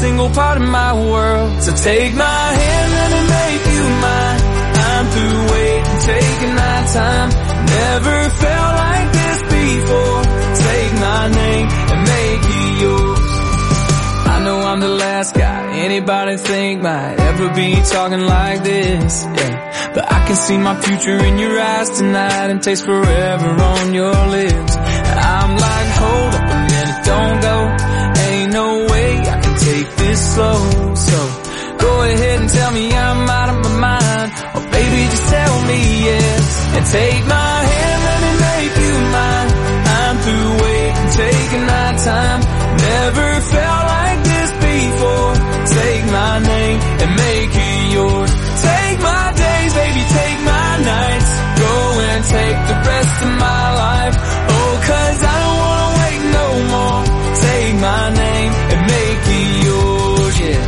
single part of my world. So take my hand, let me make you mine. I'm through waiting, taking my time. Never felt like this before. Take my name and make it yours. I know I'm the last guy anybody think might ever be talking like this, yeah. But I can see my future in your eyes tonight and taste forever on your lips. I'm like, hold up a minute, don't go. Ain't no way I can take this slow. So go ahead and tell me I'm out of my mind, or baby just tell me yes. And take my hand, let me make you mine. I'm through waiting, taking my time. Never felt like this before. Take my name and make it yours. Take my days, baby, take my nights. Go and take the rest of my life. Oh, 'cause I don't wanna wait no more. Take my name and make it yours, yeah.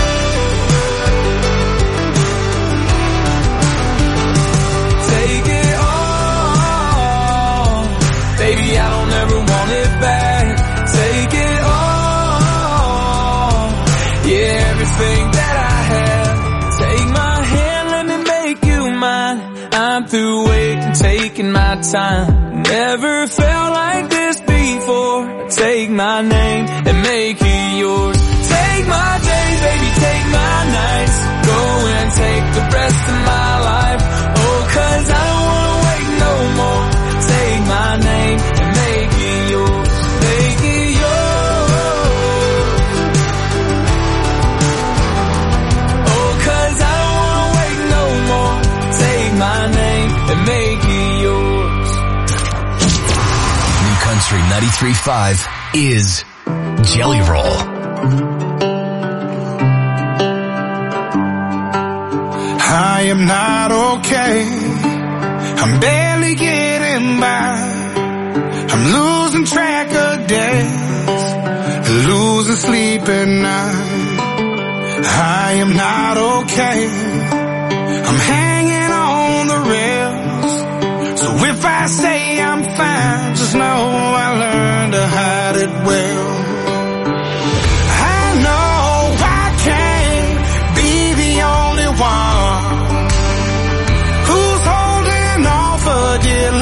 Take it all, baby, I don't ever want it back. Take it all, yeah, everything that I have. Take my hand, let me make you mine. I'm through waiting, taking my time. Never felt like this before. Take my name and make it yours. Take my days, baby, take my nights. Go and take the rest of my life. Oh, 'cause I don't wanna wait no more. Take my name and make it yours. Make it yours. Oh, 'cause I don't wanna wait no more. Take my name and make it yours. New Country 93.5 is Jelly Roll. I am not okay. I'm barely getting by. I'm losing track of days, losing sleep at night. I am not okay. I'm hanging on the rails. So if I say I'm fine, just know I learned to hide it well. I know I can't be the only one who's holding on for dear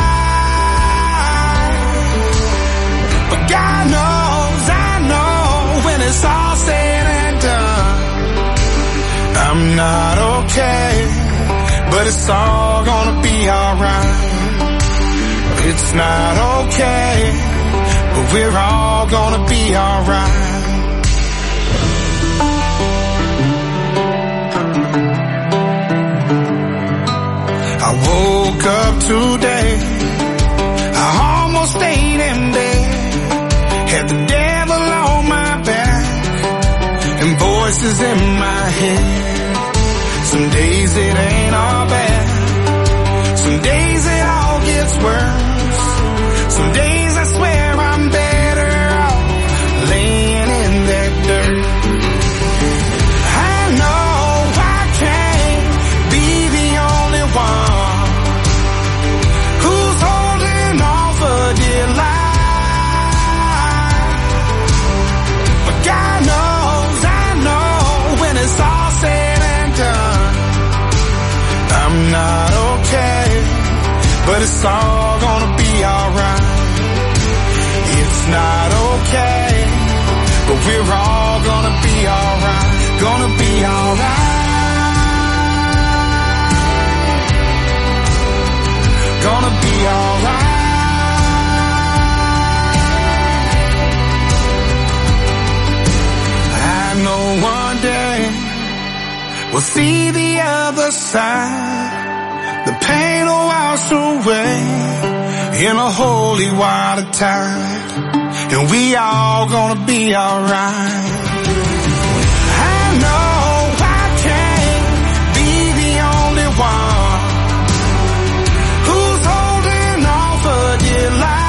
life. But God knows, I know, when it's all said and done, I'm not okay, but it's all gonna be alright. It's not okay, but we're all gonna be alright. I woke up today, I almost stayed in bed, had the devil on my back and voices in my head. Some days it ain't all bad, some days it all gets worse. Some days I swear I'm better off laying in that dirt. I know I can't be the only one who's holding on for dear life. But God knows, I know, when it's all said and done, I'm not okay, but it's all gonna be alright. It's not okay, but we're all gonna be alright. Gonna be alright. Gonna be alright. I know one day we'll see the other side. The pain will wash away in a holy water tide, and we all gonna be alright. I know I can't be the only one who's holding on for dear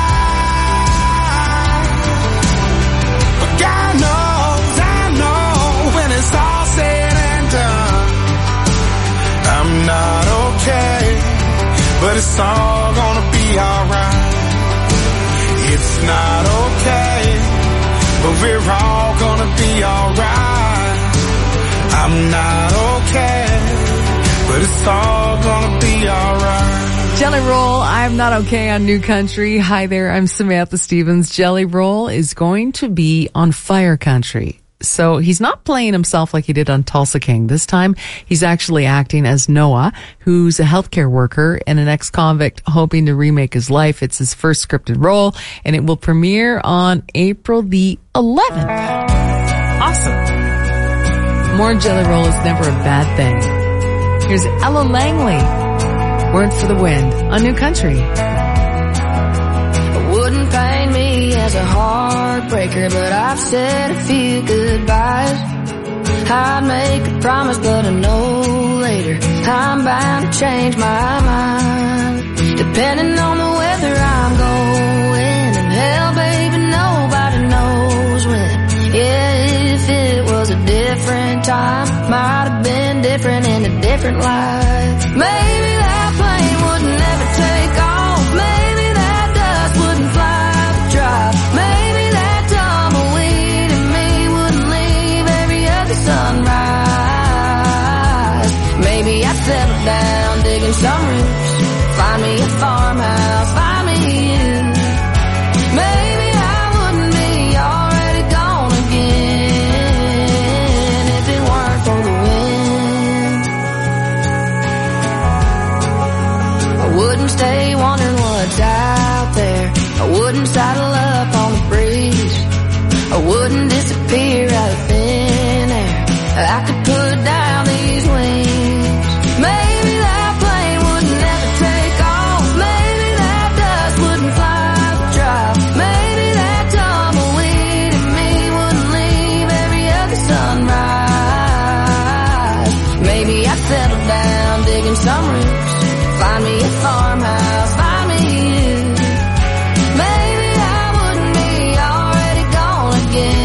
life. But God knows, I know, when it's all said and done, I'm not okay, but it's all gonna be alright. It's not okay, but we're all gonna be alright. I'm not okay, but it's all gonna be alright. Jelly Roll, I'm Not Okay on New Country. Hi there, I'm Samantha Stevens. Jelly Roll is going to be on Fire Country. So he's not playing himself like he did on Tulsa King. This time, he's actually acting as Noah, who's a healthcare worker and an ex-convict hoping to remake his life. It's his first scripted role, and it will premiere on April the 11th. Awesome. More Jelly Roll is never a bad thing. Here's Ella Langley, Word for the Wind, on New Country. Wouldn't paint me as a heartbreaker, but I've said a few goodbyes. I'd make a promise, but I know later I'm bound to change my mind. Depending on the weather I'm going, and hell, baby, nobody knows when. Yeah, if it was a different time, might have been different in a different life. Maybe that plane would never take off. Maybe that dust wouldn't fly the drive. Maybe that tumbleweed in me wouldn't leave every other sunrise. Maybe I'd settle down digging some roots, find me a farmhouse, find me you. Maybe I wouldn't be already gone again if it weren't for the wind. I wouldn't stay wondering what's out there. I wouldn't saddle up on the breeze. I wouldn't disappear out of thin air. I could put down these wings. Maybe that plane would never take off. Maybe that dust wouldn't fly the drive. Maybe that tumbleweed in me wouldn't leave every other sunrise. Maybe I'd settle down digging some roots, find me a farmhouse, find me you. Maybe I wouldn't be already gone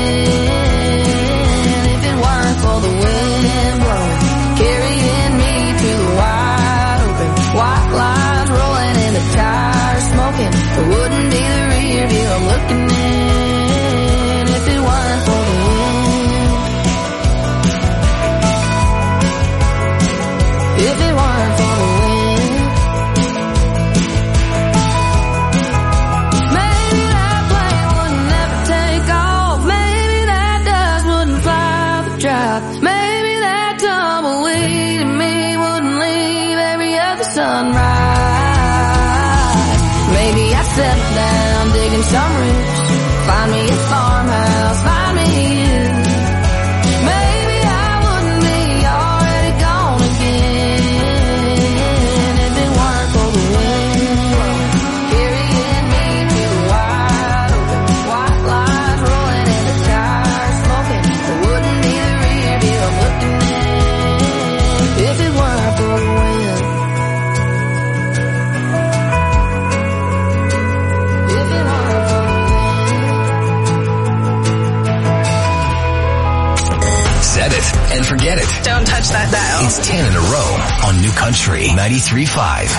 again if it weren't for the wind blowing, carrying me to the wide open, white lines rolling and the tires smoking. I wouldn't be the rear view I'm looking in if it weren't for the wind. If it weren't for the wind. Maybe that plane would never take off. Maybe that dust wouldn't fly the drive. Maybe that tumbleweed in me wouldn't leave every other sunrise. Maybe I'd settle down digging some roots, find me a farmhouse, find me you. Maybe I wouldn't be already gone again if it weren't for the wind blowing, carrying me to the wide open, white lines rolling and the tires smoking. I wouldn't be the rear view I'm looking in if it weren't for the wind. If it weren't for the wind. Set it and forget it. Don't touch that dial. It's 10 in a row on New Country 93.5.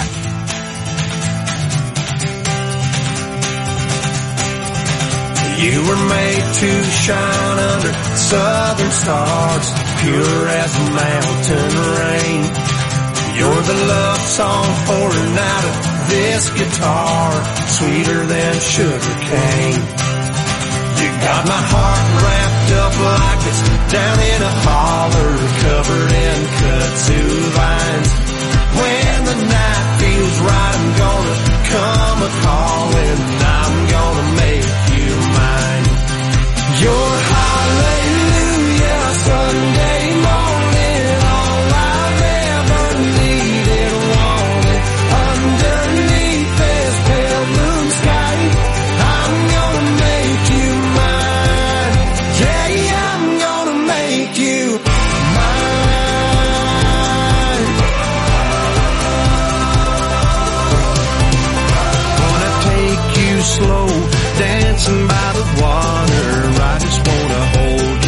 You were made to shine under southern stars, pure as a mountain rain. You're the love song pouring out of this guitar, sweeter than sugar cane. You got my heart wrapped up like it's down in a holler, covered in kudzu vines. When the night feels right, I'm gonna come a-calling, I'm gonna make you mine. Your hallelujah Sunday morning, all I've ever needed, wanted. Underneath this pale moon sky, I'm gonna make you mine. Yeah, I'm gonna make you mine. Wanna take you slow, dancing by the water. I just wanna hold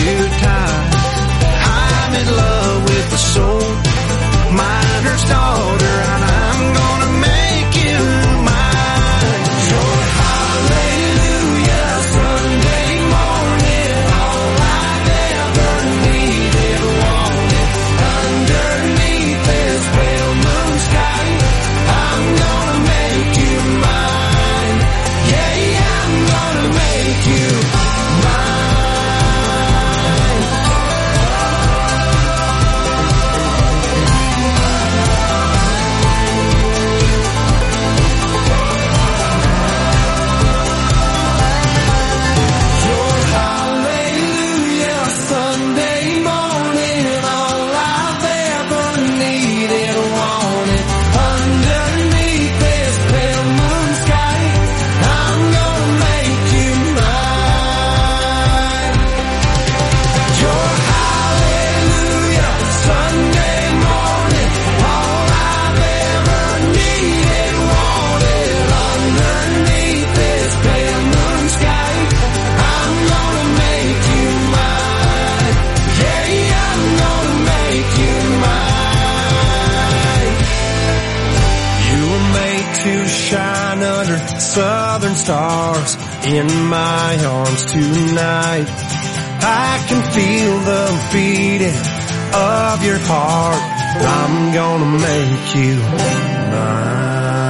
stars in my arms tonight. I can feel the beating of your heart. I'm gonna make you mine.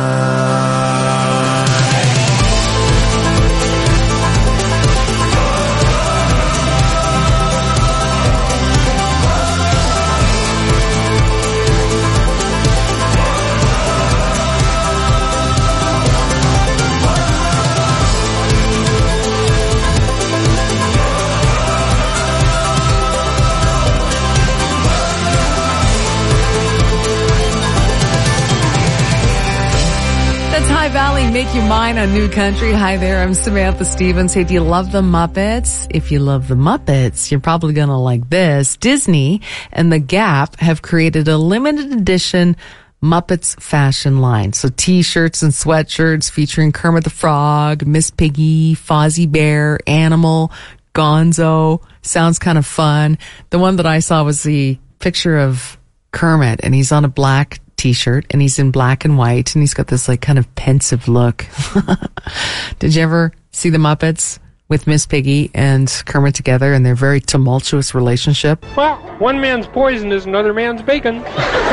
High Valley, Make You Mine on New Country. Hi there, I'm Samantha Stevens. Hey, do you love the Muppets? If you love the Muppets, you're probably gonna like this. Disney and The Gap have created a limited edition Muppets fashion line. So t-shirts and sweatshirts featuring Kermit the Frog, Miss Piggy, Fozzie Bear, Animal, Gonzo. Sounds kind of fun. The one that I saw was the picture of Kermit, and he's on a black t-shirt and he's in black and white and he's got this like kind of pensive look. Did you ever see the Muppets with Miss Piggy and Kermit together and their very tumultuous relationship? Well, one man's poison is another man's bacon.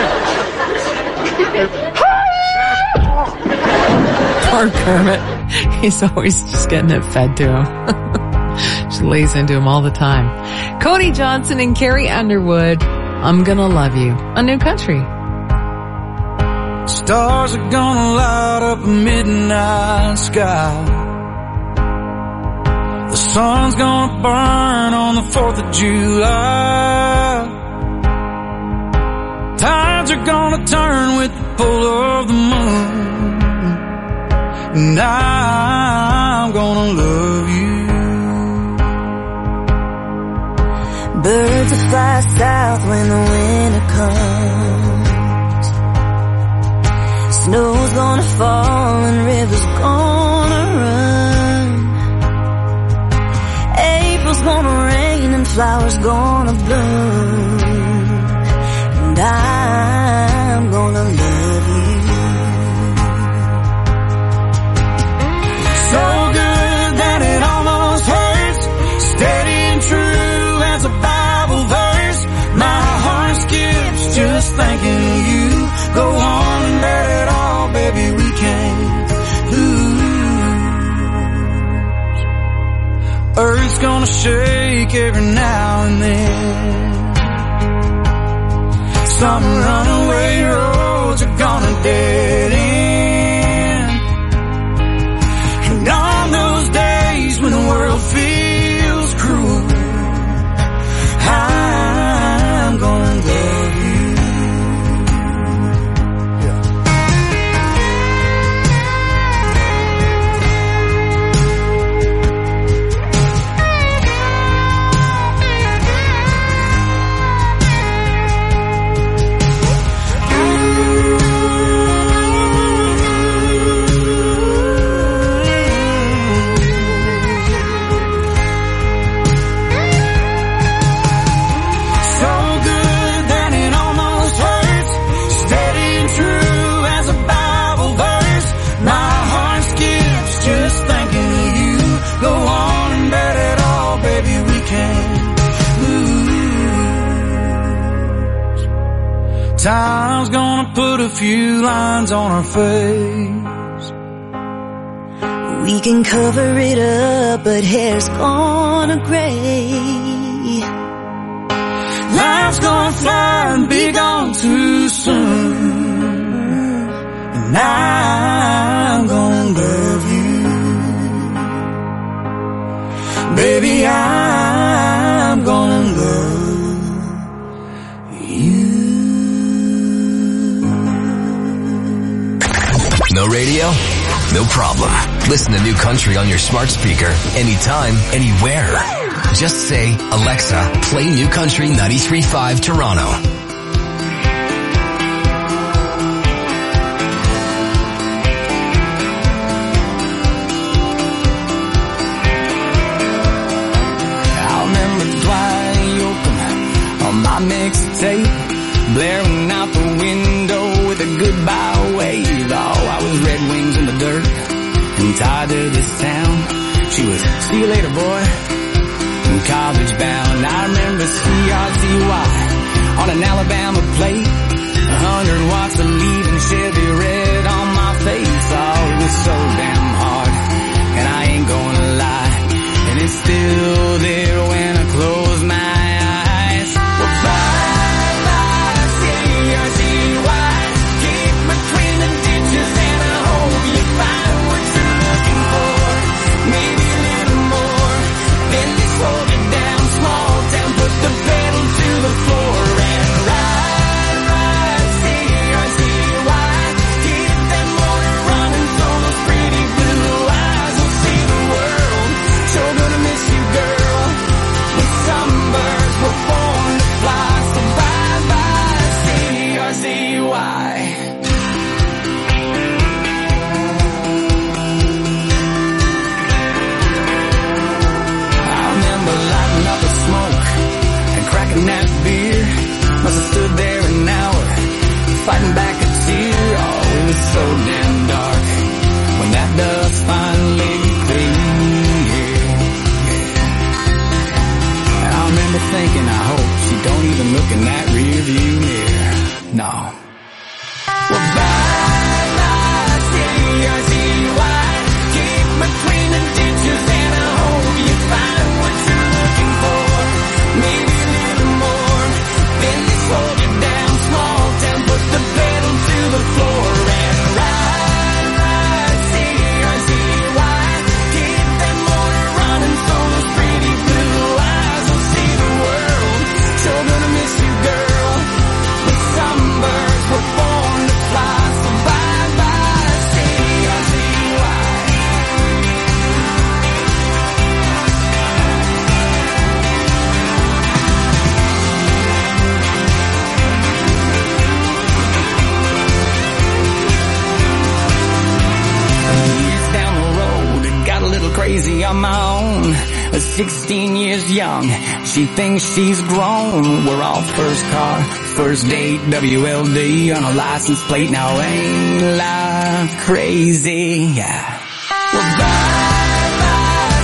Poor Kermit. He's always just getting it fed to him. She lays into him all the time. Cody Johnson and Carrie Underwood, I'm Gonna Love You on New Country. Stars are gonna light up a midnight sky. The sun's gonna burn on the 4th of July. Tides are gonna turn with the pull of the moon. And I'm gonna love you. Birds will fly south when the winter comes. Snow's gonna fall and rivers gonna run. April's gonna rain and flowers gonna bloom. And I'm gonna love you. So good that it almost hurts. Steady and true as a Bible verse. My heart skips just thinking of you. Go on and let it all, baby, we can't lose. Earth's gonna shake every now and then. Some runaway roads are gonna dead end. And on those days when the world feels cruel, I'm gonna love you. Time's gonna put a few lines on our face. We can cover it up, but hair's gonna gray. Life's gonna fly and be gone too soon. And I'm gonna love you. Baby, I'm gonna love you. No radio? No problem. Listen to New Country on your smart speaker anytime, anywhere. Just say, Alexa, play New Country 93.5 Toronto. I remember Dwight Yoakam on my mixtape, blaring out the window with a goodbye wave. Oh, I was Red Wings in the dirt and tied to the this town. She was, see you later, boy, college bound. I remember CRZY on an Alabama plate, 100 watts of leaving Chevy red on my face. Oh, it was so damn hard, and I ain't gonna lie, and it's still there when I close my eyes. Well, bye-bye, CRZY, keep between the ditches, and I hope you find what you're looking for. Maybe a little more, then they slow it down, small town, put the pedal to the floor and ride, CRZY, keep that motor running so those pretty blue eyes will see the world. Sure gonna miss you, girl, but some birds were born to fly, so bye-bye, CRZY. Up the smoke and cracking that beer. Must have stood there an hour, fighting back a tear. Oh, it was so damn dark when that dust finally cleared. And I remember thinking, I hope she don't even look in that rear view mirror. No. Well, bye-bye, CRZY, keep between the ditches, and I hope you find what you're looking for. Maybe a little more, then they slow it down, small town, put the pedal to the floor and ride, CRZY, keep that motor running so those pretty blue eyes will see the world. Sure gonna miss you, girl, but some birds were born to fly, so bye-bye, CRZY. Years down the road, it got a little crazy on my own. 16 years young, she thinks she's grown. We're all first car, first date, WLD on a license plate. Now ain't life crazy? Yeah. Well, bye-bye,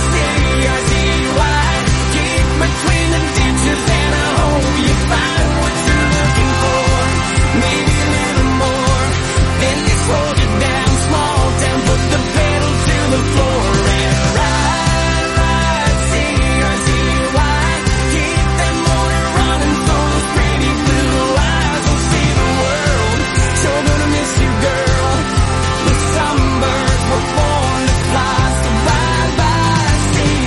CRZY, keep between the ditches, and I hope you find what you're looking for. Maybe a little more, then they slow it down, small town, put the pedal to the floor and ride, CRZY, keep that motor running so those pretty blue eyes will see the world. Sure gonna miss you, girl, but some birds were born to fly, so bye-bye,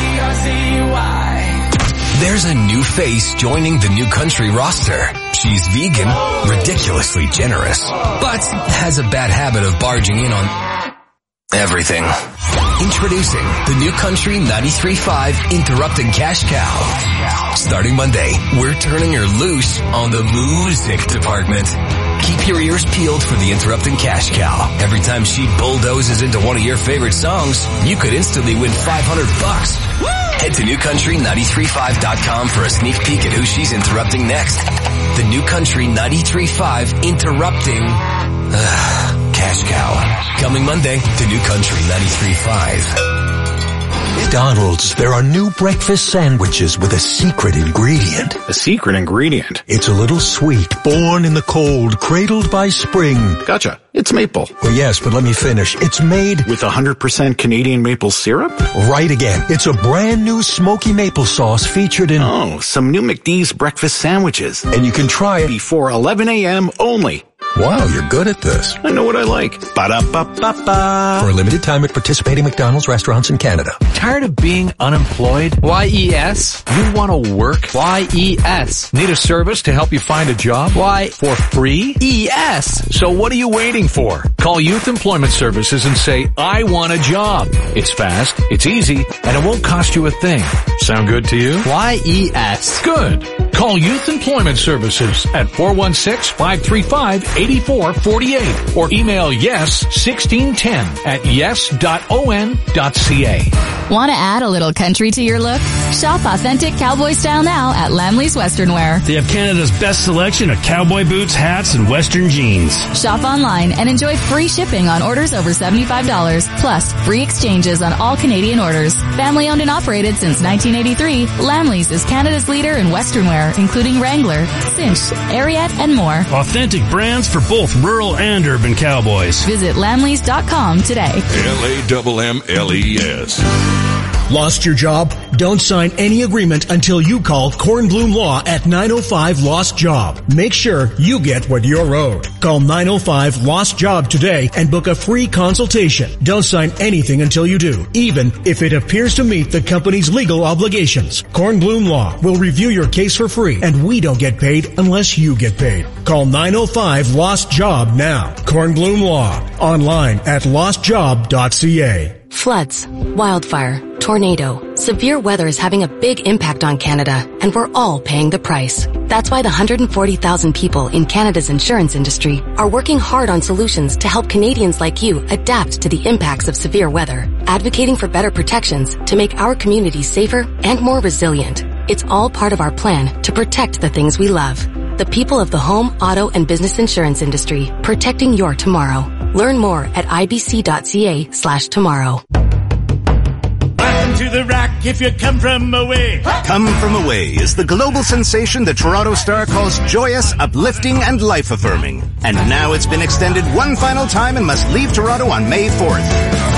CRZY. There's a new face joining the New Country roster. She's vegan, ridiculously generous, but has a bad habit of barging in on everything. Introducing the New Country 93.5 Interrupting Cash Cow. Starting Monday, we're turning her loose on the music department. Keep your ears peeled for the Interrupting Cash Cow. Every time she bulldozes into one of your favorite songs, you could instantly win $500. Head to newcountry935.com for a sneak peek at who she's interrupting next. The New Country 93.5 Interrupting Cash Cow. Coming Monday to New Country 93.5. McDonald's, there are new breakfast sandwiches with a secret ingredient. A secret ingredient? It's a little sweet, born in the cold, cradled by spring. Gotcha. It's maple. Well, yes, but let me finish. It's made with 100% Canadian maple syrup? Right again. It's a brand new smoky maple sauce featured in... Oh, some new McD's breakfast sandwiches. And you can try it before 11 a.m. only. Wow, you're good at this. I know what I like. Ba-da-ba-ba-ba. For a limited time at participating McDonald's restaurants in Canada. Tired of being unemployed? YES. You want to work? YES. Need a service to help you find a job? Why? For free? ES. So what are you waiting for? Call Youth Employment Services and say, I want a job. It's fast, it's easy, and it won't cost you a thing. Sound good to you? YES. Good. Call Youth Employment Services at 416-535-8800. 8448 or email yes1610@yes.on.ca. Want to add a little country to your look? Shop authentic cowboy style now at Lamley's Western Wear. They have Canada's best selection of cowboy boots, hats, and Western jeans. Shop online and enjoy free shipping on orders over $75, plus free exchanges on all Canadian orders. Family owned and operated since 1983, Lamley's is Canada's leader in Western wear, including Wrangler, Cinch, Ariat, and more. Authentic brands for both rural and urban cowboys. Visit lamleys.com today. LAMMLES. Lost your job? Don't sign any agreement until you call Kornblum Law at 905 Lost Job. Make sure you get what you're owed. Call 905 Lost Job today and book a free consultation. Don't sign anything until you do, even if it appears to meet the company's legal obligations. Kornblum Law will review your case for free, and we don't get paid unless you get paid. Call 905 Lost Job now. Kornblum Law. Online at lostjob.ca. Floods, wildfire, tornado, severe weather is having a big impact on Canada, and we're all paying the price. That's why the 140,000 people in Canada's insurance industry are working hard on solutions to help Canadians like you adapt to the impacts of severe weather, advocating for better protections to make our communities safer and more resilient. It's all part of our plan to protect the things we love. The people of the home, auto, and business insurance industry, protecting your tomorrow. Learn more at ibc.ca/tomorrow. Welcome to the Rock if you come from away. Come From Away is the global sensation the Toronto Star calls joyous, uplifting, and life-affirming. And now it's been extended one final time and must leave Toronto on May 4th.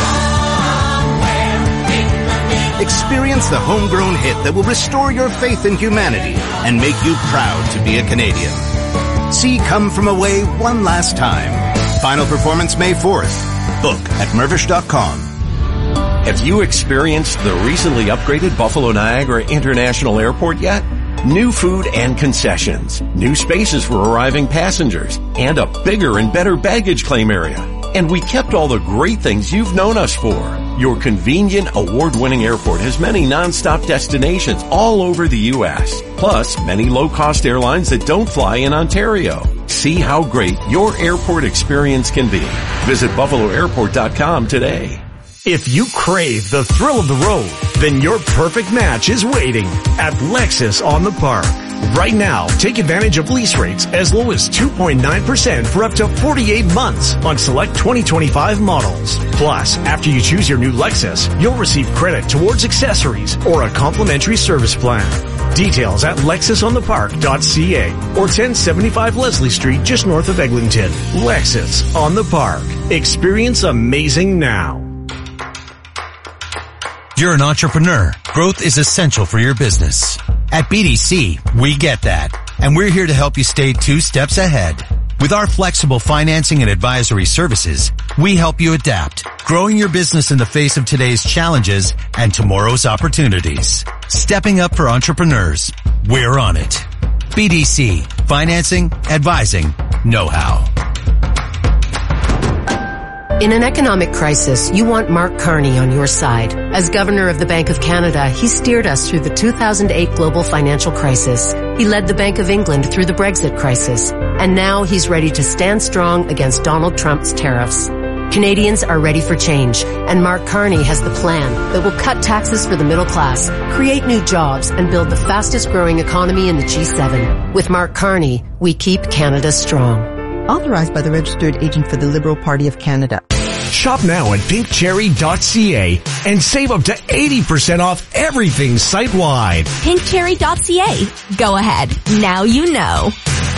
Experience the homegrown hit that will restore your faith in humanity and make you proud to be a Canadian. See Come From Away one last time. Final performance May 4th. Book at mervish.com. Have you experienced the recently upgraded Buffalo Niagara International Airport yet? New food and concessions, new spaces for arriving passengers, and a bigger and better baggage claim area. And we kept all the great things you've known us for. Your convenient, award-winning airport has many non-stop destinations all over the U.S., plus many low-cost airlines that don't fly in Ontario. See how great your airport experience can be. Visit buffaloairport.com today. If you crave the thrill of the road, then your perfect match is waiting at Lexus on the Park. Right now, take advantage of lease rates as low as 2.9% for up to 48 months on select 2025 models. Plus, after you choose your new Lexus, you'll receive credit towards accessories or a complimentary service plan. Details at lexusonthepark.ca or 1075 Leslie Street just north of Eglinton. Lexus on the Park. Experience amazing now. You're an entrepreneur. Growth is essential for your business. At BDC, we get that, and we're here to help you stay 2 steps ahead. With our flexible financing and advisory services, we help you adapt, growing your business in the face of today's challenges and tomorrow's opportunities. Stepping up for entrepreneurs. We're on it. BDC, financing, advising, know-how. In an economic crisis, you want Mark Carney on your side. As Governor of the Bank of Canada, he steered us through the 2008 global financial crisis. He led the Bank of England through the Brexit crisis. And now he's ready to stand strong against Donald Trump's tariffs. Canadians are ready for change, and Mark Carney has the plan that will cut taxes for the middle class, create new jobs, and build the fastest growing economy in the G7. With Mark Carney, we keep Canada strong. Authorized by the Registered Agent for the Liberal Party of Canada. Shop now at pinkcherry.ca and save up to 80% off everything site-wide. pinkcherry.ca. Go ahead. Now you know.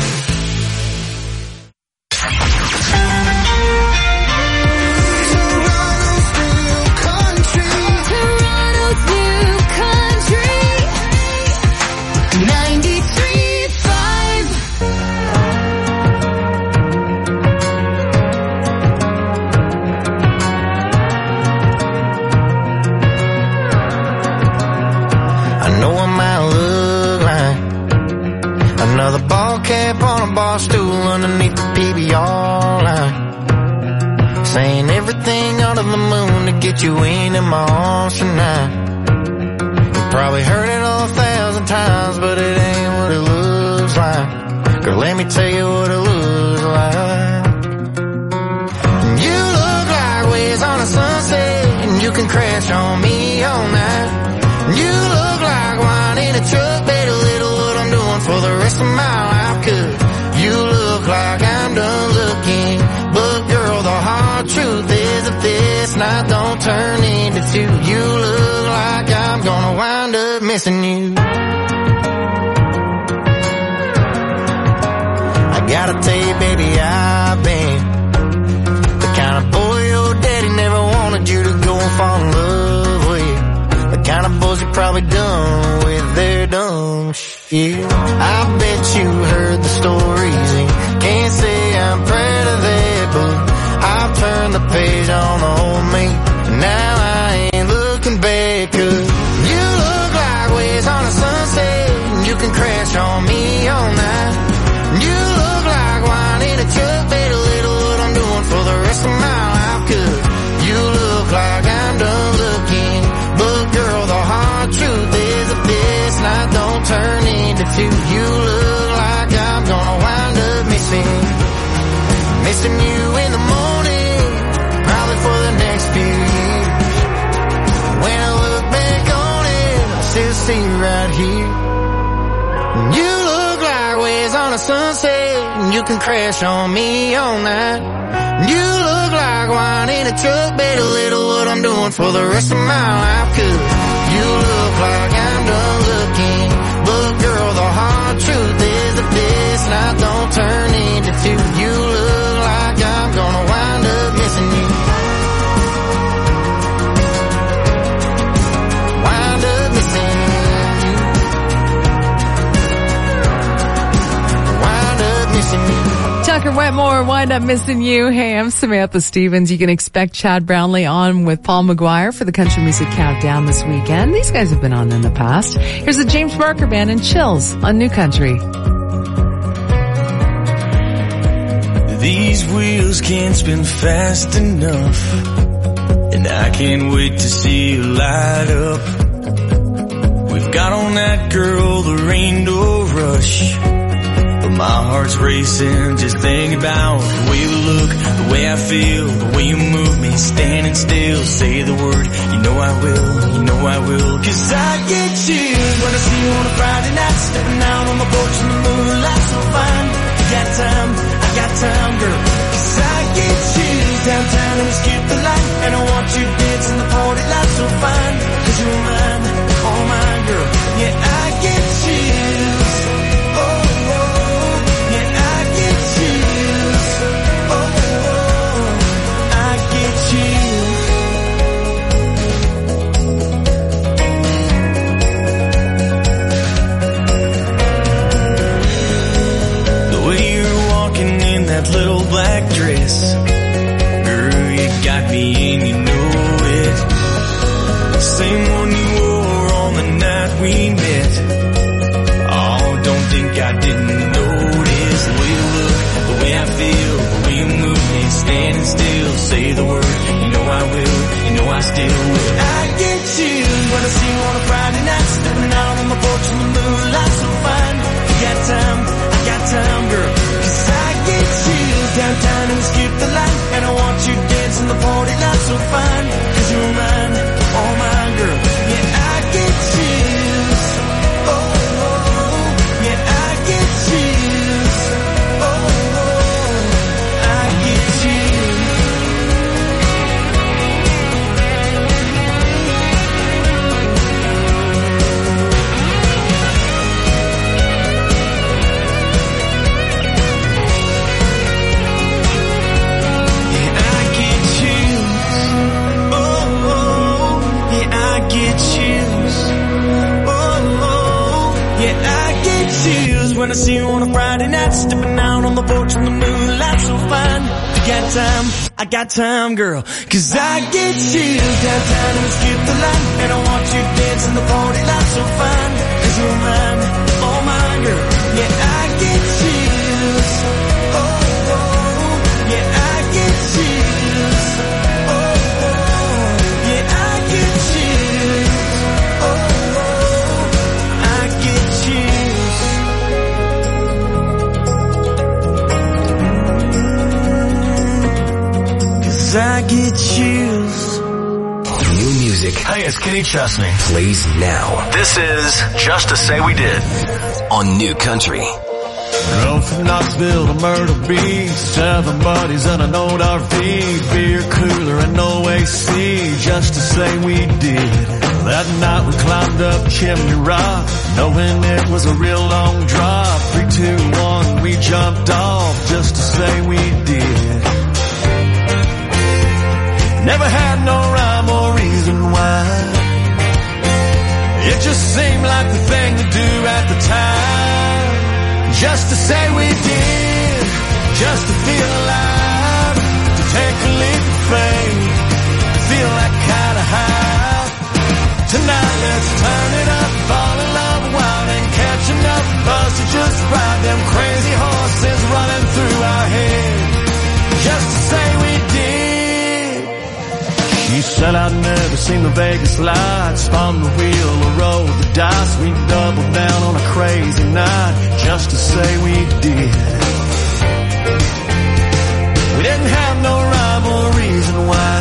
Another ball cap on a bar stool underneath the PBR line, saying everything under the moon to get you in my arms tonight. You probably heard it 1,000 times, but it ain't what it looks like. Girl, let me tell you what it looks like. on me all night. You look like wine in a truck, better little what I'm doing for the rest of my life. 'Cause you look like I'm done looking, but girl, the hard truth is if this night don't turn into two, you look like I'm gonna wind up missing you. I gotta tell you, baby, I've been the kind of boy your daddy never wanted you to go and fall in love with. The kind of boys you probably done with their dumb shit. I bet you heard the stories and can't say I'm proud of that, but I've turned the page on the old me. Now I ain't looking back, 'cause you look like waves on a sunset, and you can crash on me all night. You look like wine in a truck, better little what I'm doing for the rest of my life. 'Cause you look like I'm done looking, but girl, the hard truth is if this night don't turn into two, you look like I'm gonna wind up missing you in the morning, probably for the next few years. When I look back on it, I still see you right here. You look like waves on a sunset, and you can crash on me all night. You look like wine in a truck, better little what I'm doing for the rest of my life. 'Cause you look like I'm done looking, but girl, the hard truth is if this night don't turn into two, you look like I'm gonna wind up missing you. Wind up missing you. Wind up missing you. Tucker Wetmore, Wind Up Missing You. Hey, I'm Samantha Stevens. You can expect Chad Brownlee on with Paul McGuire for the Country Music Countdown this weekend. These guys have been on in the past. Here's the James Barker Band and Chills on New Country. These wheels can't spin fast enough, and I can't wait to see you light up. We've got on that girl, the rain door rush, but my heart's racing just thinking about the way you look, the way I feel, the way you move me, standing still. Say the word, you know I will, you know I will. 'Cause I get chills when I see you on a Friday night, stepping out on my porch in the moonlight so fine. You got time, I got time, girl. 'Cause I get chills downtown and we skip the light, and I want you dancing the party light so fine. 'Cause you're mine, all mine, girl. Yeah, I get chills. Little black dress, girl, you got me and you know it. Same one you wore on the night we met. Oh, don't think I didn't notice the way you look, the way I feel, the way you move me, standing still. Say the word, you know I will, you know I still will. I get chills when I see you on a Friday night, stepping out on my porch in the moonlight so fine. You got time, I got time, girl. 'Cause I get chills downtown and we skip the light, and I want you dancing the party light so fine. 'Cause you're mine, all mine, girl. Yeah, I get chills. Oh, oh, yeah, I get chills. Oh, oh, I get chills. When I see you on a Friday night, stepping out on the porch in the moonlight so fine. You got time, I got time, girl. 'Cause I get chills downtown and we skip the light, and I want you dancing the party light so fine. 'Cause you're mine, all mine, girl. Yeah, I get chills. Oh, oh, yeah, I get chills. Oh, oh, yeah, I get chills. Oh, oh, I get chills. I get chills. New music music. Hey, it's Kenny Chesney. Plays now. This is Just to Say We Did on New Country. Drove from Knoxville to Myrtle Beach, 7 buddies and an old RV, beer cooler and no AC, just to say we did. That night we climbed up Chimney Rock, knowing it was a real long drop. 3, 2, 1, we jumped off, just to say we did. Never had no rhyme or reason why. It just seemed like the thing to do at the time. Just to say we did, just to feel alive, to take a leap of faith, to feel that kind of high. Tonight let's turn it up, fall in love wild and catch enough buzz to just ride them crazy horses running through our head. Just to say we did. She said I'd never seen the Vegas lights, spun the wheel or rolled the dice. We doubled down on a crazy night, just to say we did. We didn't have no rhyme or reason why.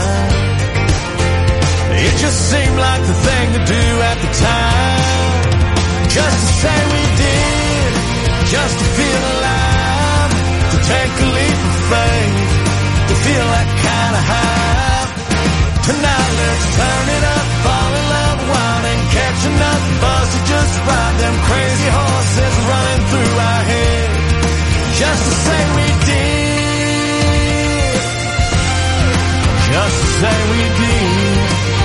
It just seemed like the thing to do at the time. Just to say we did, just to feel alive, to take a leap of faith, to feel that kind of high. Tonight let's turn it up, fall in love wild and catch enough buzz to just ride them crazy horses running through our head. Just to say we did, just to say we did.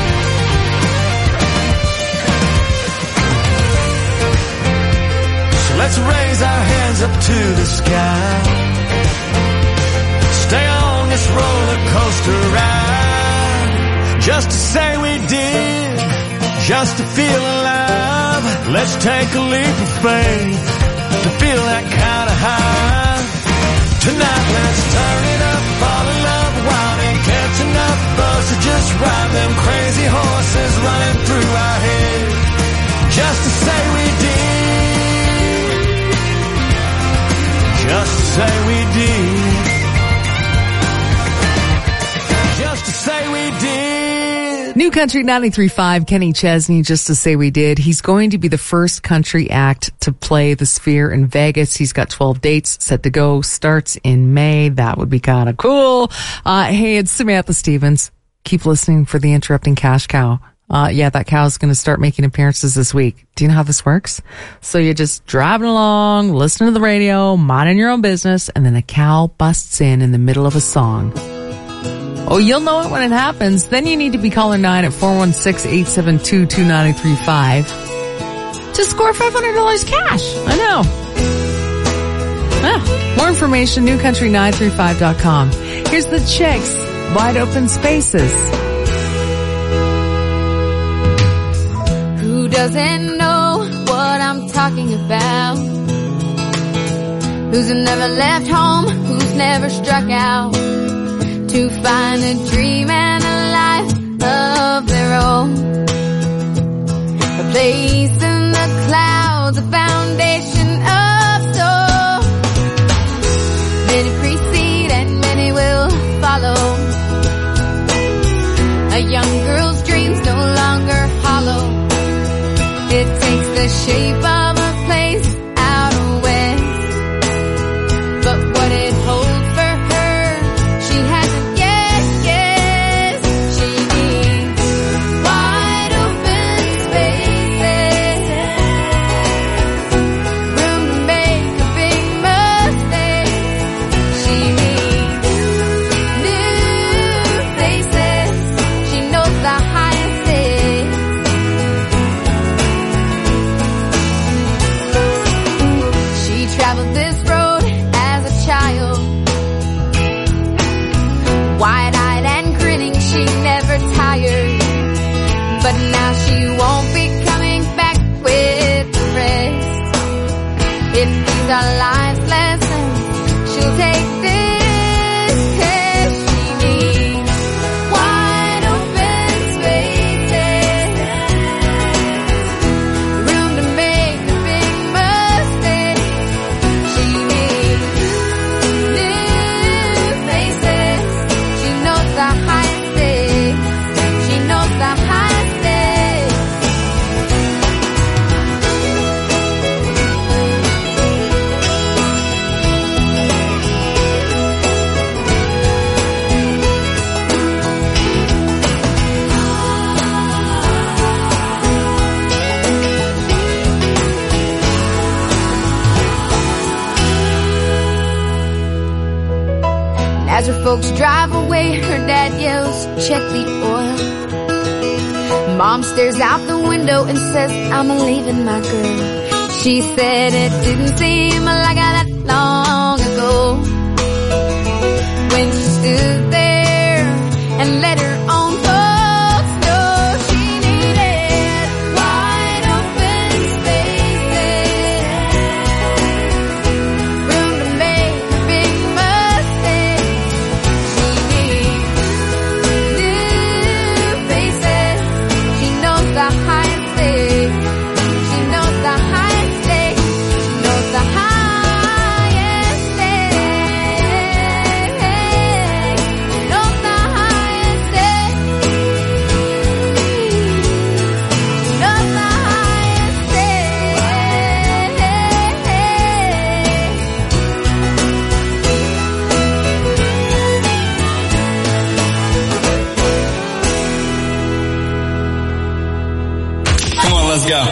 So let's raise our hands up to the sky, stay on this roller coaster ride. Just to say we did, just to feel alive. Let's take a leap of faith, to feel that kind of high. Tonight let's turn it up, fall in love wild and catch enough buzz to just ride them crazy horses running through our head. Just to say we did, just to say we did, just to say we did. New Country 93.5, Kenny Chesney, just to say we did. He's going to be the first country act to play the Sphere in Vegas. He's got 12 dates set to go. Starts in May. That would be kind of cool. Hey, it's Samantha Stevens. Keep listening for the Interrupting Cash Cow. Yeah, that cow is going to start making appearances this week. Do you know how this works? So you're just driving along, listening to the radio, minding your own business, and then a cow busts in the middle of a song. Oh, you'll know it when it happens. Then you need to be caller 9 at 416-872-2935 to score $500 cash. I know. More information, newcountry935.com. Here's the Chicks, Wide Open Spaces. Who doesn't know what I'm talking about? Who's never left home? Who's never struck out to find a dream and a life of their own? A place in the clouds, a foundation of soul. Many precede and many will follow. A young girl's dreams no longer hollow. It takes the shape of a place out west. But what it holds for her, she hasn't yet guessed. She needs wide open spaces, room to make a big mistake. She needs new places. She knows the highest stakes. She traveled this road as a child, wide-eyed and grinning, she never tired. But now she won't be coming back with the rest. If these are life's lessons, she'll take this test. She needs wide open spaces, room to make a big mistake. She needs new faces. She knows the highest stakes. She knows the highest As her folks drive away, her dad yells, check the oil. Mom stares out the window and says, I'm leaving my girl. She said it didn't seem like that long ago when she stood there and let her own folks know she needed wide open spaces, room to make big mistakes. She needs new faces. She knows the highest stakes. She knows the highest stakes. She knows the highest stakes. She knows the highest stakes. She knows the highest Come on, let's go.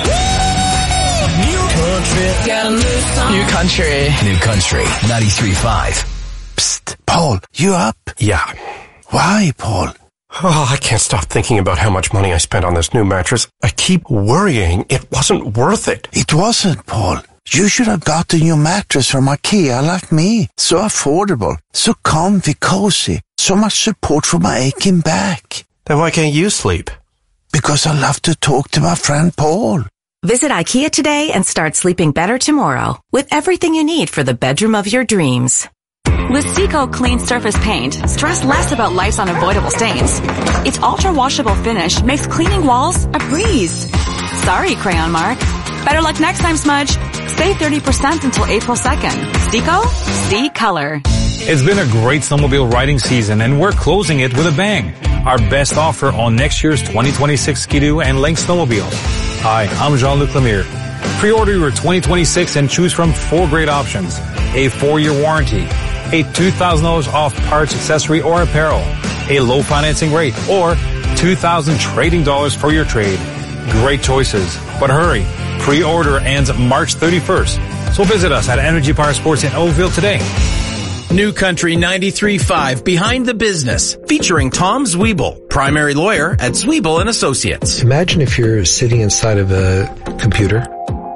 New Country. New Country 93.5. Psst, Paul, you up? Yeah. Why, Paul? Oh, I can't stop thinking about how much money I spent on this new mattress. I keep worrying it wasn't worth it. It wasn't, Paul. You should have got a new mattress from IKEA like me. So affordable, so comfy, cozy, so much support for my aching back. Then why can't you sleep? Because I love to talk to my friend Paul. Visit IKEA today and start sleeping better tomorrow with everything you need for the bedroom of your dreams. With Seco Clean Surface Paint, stress less about life's unavoidable stains. Its ultra-washable finish makes cleaning walls a breeze. Sorry, Crayon Mark. Better luck next time, Smudge. Save 30% until April 2nd. Seco? See color. It's been a great snowmobile riding season, and we're closing it with a bang. Our best offer on next year's 2026 Ski-Doo and Lynx snowmobile. Hi, I'm Jean-Luc Lemire. Pre-order your 2026 and choose from 4 great options. A 4-year warranty, a $2,000 off parts, accessory, or apparel, a low financing rate, or $2,000 trading dollars for your trade. Great choices, but hurry. Pre-order ends March 31st. So visit us at Energy Power Sports in Oakville today. New Country 93.5 Behind the Business, featuring Tom Zwiebel, primary lawyer at Zwiebel & Associates. Imagine if you're sitting inside of a computer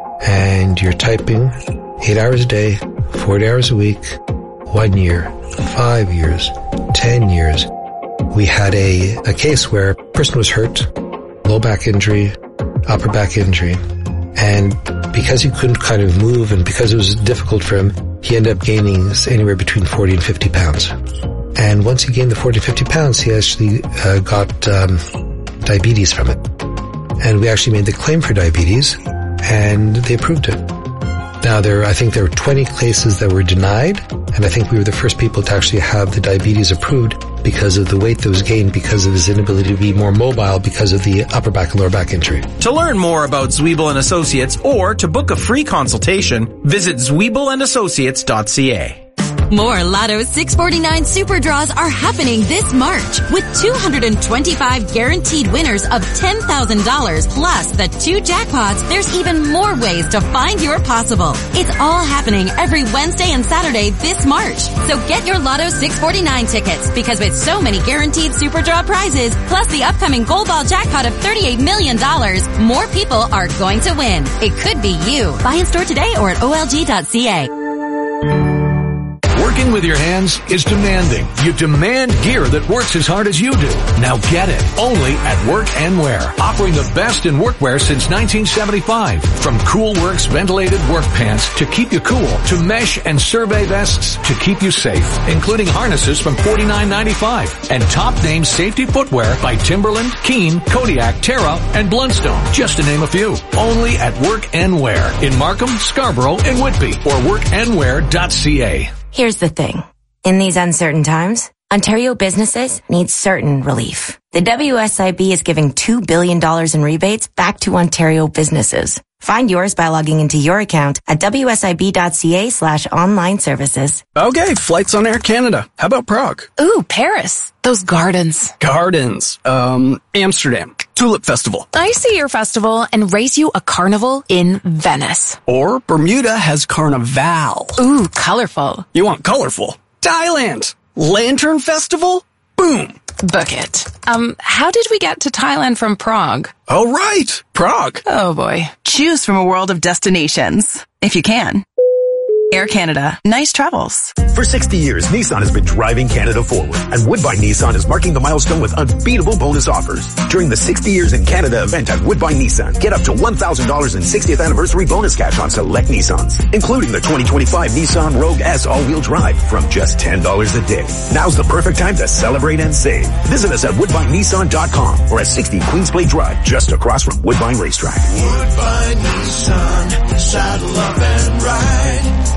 and you're typing 8 hours a day, 40 hours a week, 1 year, 5 years, 10 years. We had a case where a person was hurt, low back injury, upper back injury, and because he couldn't kind of move and because it was difficult for him, he ended up gaining anywhere between 40 and 50 pounds. And once he gained the 40, 50 pounds, he actually got diabetes from it. And we actually made the claim for diabetes, and they approved it. Now, I think there were 20 cases that were denied, and I think we were the first people to actually have the diabetes approved because of the weight that was gained because of his inability to be more mobile because of the upper back and lower back injury. To learn more about Zwiebel & Associates or to book a free consultation, visit ZwiebelAndAssociates.ca. More Lotto 649 Super Draws are happening this March with 225 guaranteed winners of $10,000 plus the 2 jackpots. There's even more ways to find your possible. It's all happening every Wednesday and Saturday this March. So get your Lotto 649 tickets because with so many guaranteed Super Draw prizes plus the upcoming Gold Ball jackpot of $38 million, more people are going to win. It could be you. Buy in store today or at olg.ca. Working with your hands is demanding. You demand gear that works as hard as you do. Now get it. Only at Work and Wear. Offering the best in workwear since 1975. From Cool Works ventilated work pants to keep you cool, to mesh and survey vests to keep you safe, including harnesses from $49.95 and top name safety footwear by Timberland, Keen, Kodiak, Terra, and Blundstone, just to name a few. Only at Work and Wear in Markham, Scarborough, and Whitby, or workandwear.ca. Here's the thing. In these uncertain times, Ontario businesses need certain relief. The WSIB is giving $2 billion in rebates back to Ontario businesses. Find yours by logging into your account at wsib.ca/online services. Okay, flights on Air Canada. How about Prague? Ooh, Paris. Those gardens. Amsterdam. Tulip Festival. I see your festival and race you a carnival in Venice. Or Bermuda has Carnival. Ooh, colorful. You want colorful? Thailand. Lantern Festival? Boom! Book it. How did we get to Thailand from Prague? Oh, right. Prague. Oh, boy. Choose from a world of destinations, if you can. Air Canada. Nice travels. For 60 years, Nissan has been driving Canada forward, and Woodbine Nissan is marking the milestone with unbeatable bonus offers. During the 60 Years in Canada event at Woodbine Nissan, get up to $1,000 in 60th anniversary bonus cash on select Nissans, including the 2025 Nissan Rogue S all-wheel drive from just $10 a day. Now's the perfect time to celebrate and save. Visit us at WoodbineNissan.com or at 60 Queensplay Drive, just across from Woodbine Racetrack. Woodbine Nissan, saddle up and ride.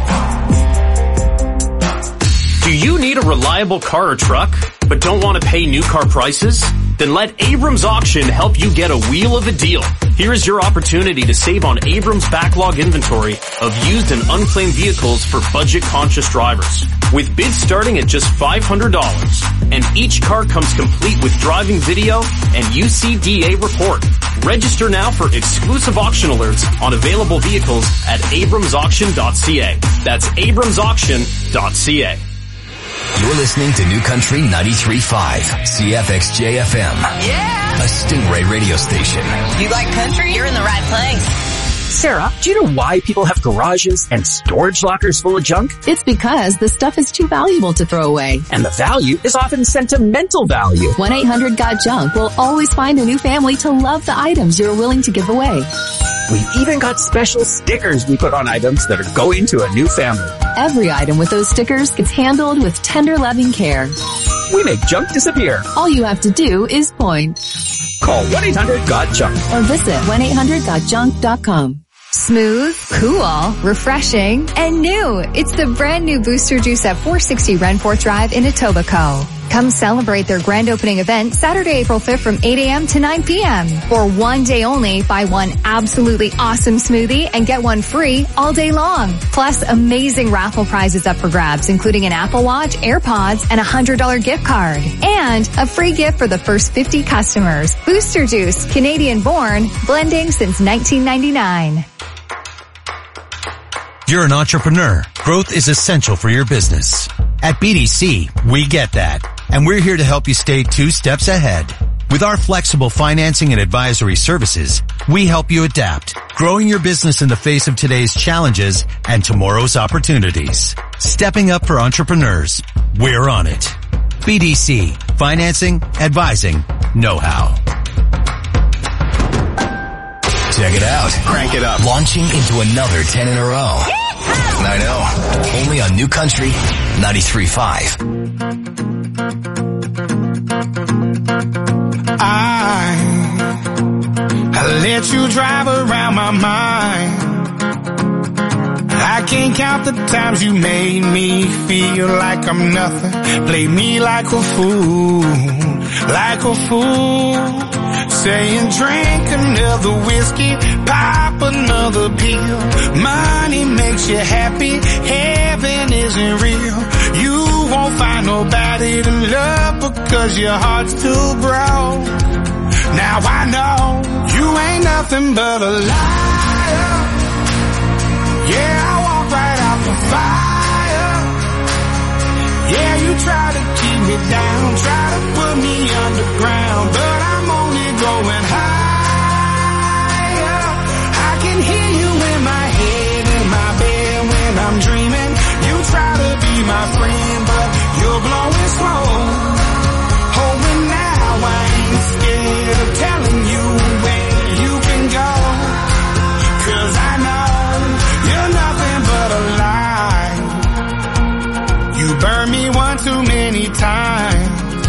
Do you need a reliable car or truck, but don't want to pay new car prices? Then let Abrams Auction help you get a wheel of a deal. Here is your opportunity to save on Abrams' backlog inventory of used and unclaimed vehicles for budget-conscious drivers. With bids starting at just $500, and each car comes complete with driving video and UCDA report. Register now for exclusive auction alerts on available vehicles at abramsauction.ca. That's abramsauction.ca. You're listening to New Country 93.5, CFXJ-FM. Yeah! A Stingray radio station. You like country? You're in the right place. Sarah, do you know why people have garages and storage lockers full of junk? It's because the stuff is too valuable to throw away. And the value is often sentimental value. 1-800-GOT-JUNK will always find a new family to love the items you're willing to give away. We've even got special stickers we put on items that are going to a new family. Every item with those stickers gets handled with tender, loving care. We make junk disappear. All you have to do is point. Call 1-800-GOT-JUNK or visit 1-800-GOT-JUNK.com. Smooth, cool, refreshing, and new. It's the brand new Booster Juice at 460 Renforth Drive in Etobicoke. Come celebrate their grand opening event Saturday, April 5th from 8 a.m. to 9 p.m. For one day only, buy one absolutely awesome smoothie and get one free all day long. Plus, amazing raffle prizes up for grabs, including an Apple Watch, AirPods, and a $100 gift card. And a free gift for the first 50 customers. Booster Juice, Canadian born, blending since 1999. You're an entrepreneur. Growth is essential for your business. At BDC, we get that. And we're here to help you stay 2 steps ahead. With our flexible financing and advisory services, we help you adapt, growing your business in the face of today's challenges and tomorrow's opportunities. Stepping up for entrepreneurs. We're on it. BDC. Financing, advising, know-how. Check it out. Crank it up. Launching into another 10 in a row. I know. Only on New Country 93.5. I let you drive around my mind. I can't count the times you made me feel like I'm nothing. Play me like a fool, like a fool. Saying drink another whiskey, pop another pill. Money makes you happy, heaven isn't real. You won't find nobody to love because your heart's too broke. Now I know you ain't nothing but a liar. Yeah, I walk right out the fire. Yeah, you try to keep me down, try to put me underground, but I'm only going higher. I can hear you in my head, in my bed when I'm dreaming. You try to be my friend, but you're blowing smoke. Oh, and now I ain't scared of telling you where you can go. 'Cause I know you're nothing but a lie. You burned me one too many times.